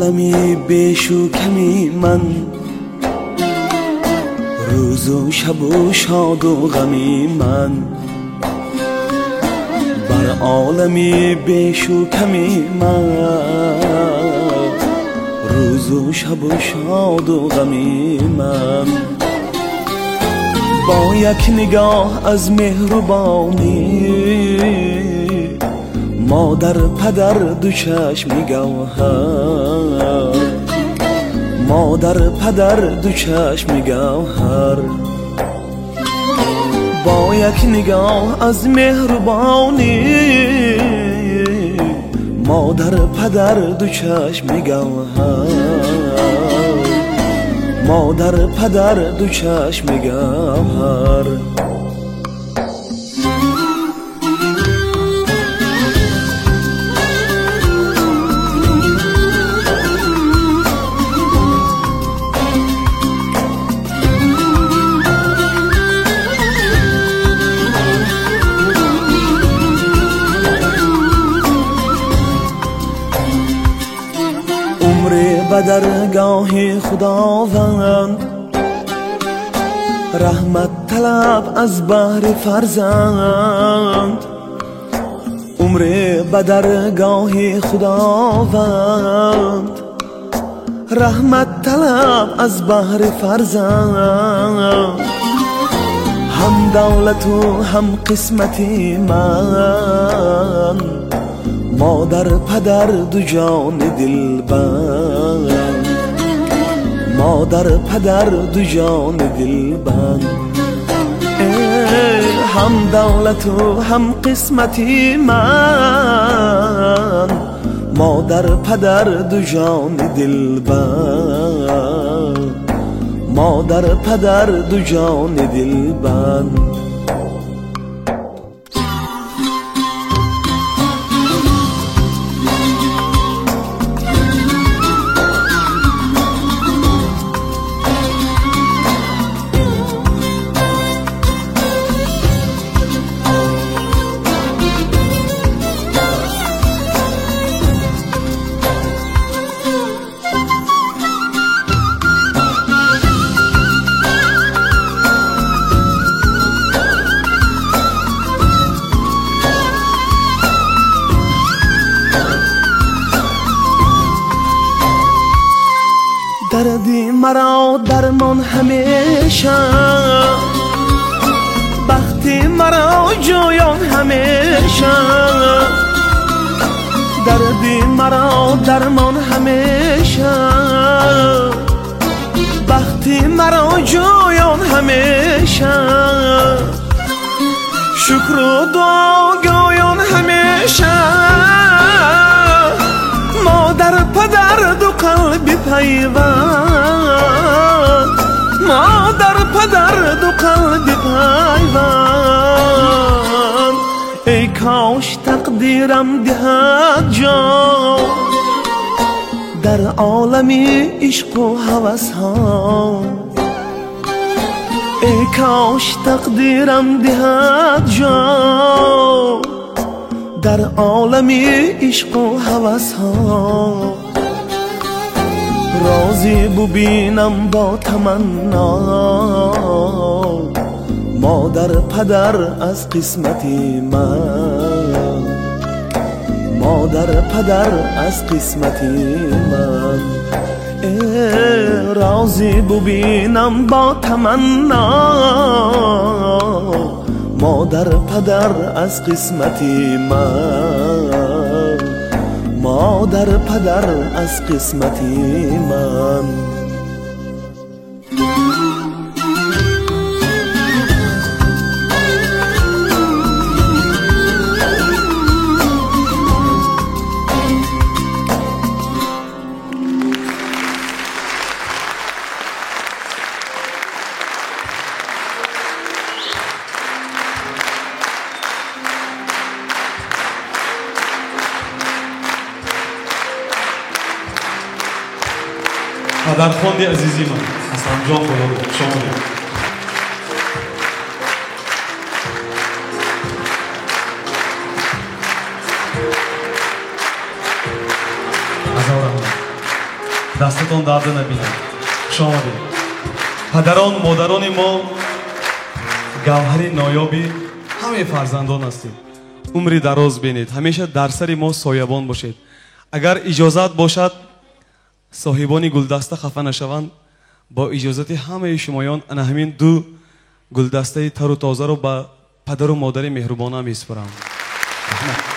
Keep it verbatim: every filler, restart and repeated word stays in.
عالمی بیش و کمی من، روز و شب و شاد و غمی من. بر عالمی بیش و کمی من، روز و شب و شاد و غمی من. با یک نگاه از مهربانی، مادر پدر دو چشم گوهر، مادر پدر دو چشم گوهر. با یک نگاه از مهربانی، مادر پدر دو چشم گوهر، مادر پدر دو چشم گوهر. به درگاه خداوند، رحمت طلب از بهر فرزند. عمر به درگاه خداوند، رحمت طلب از بهر فرزند. هم دولت و هم قسمتی من، مادر پدر دو جان دلبند، مادر پدر دو جان دلبند. هم دولت و هم قسمتی من، مادر پدر دو جان دلبند، مادر پدر دو جان دلبند. دردی مرا درمان همیشه، بختی مرا جویان همیشه. دردی مرا درمان همیشه، بختی مرا جویان همیشه. شکر و دعا گویان همیشه، مادر پدر دو قلب پیوند، مادر پدر دو قلب پیوند. ای کاش تقدیرم دهد جا در عالمی عشق و هوس ها. ای کاش تقدیرم دهد جا در عالمی عشق و هوس ها. راضی ببینم با تمنا، مادر پدر از قسمتی من، مادر پدر از قسمتی من. راضی ببینم با تمنا، مادر پدر از قسمتی من، مادر پدر از قسمتی من. پدرخوانده عزیزی من حسن جان خدا شما دید. از آرام دستتون درد نبینه. خوش آمدید. پدران مادران ما گوهر نایابی همه فرزندان هستید. عمری دراز بینید. همیشه در سر ما سایبان باشید. اگر اجازت باشد صاحبان گلدسته خفه نشوند، با اجازت همه شمایان انا همین دو گلدسته تر و تازه رو به پدر و مادر مهربانم میسپارم.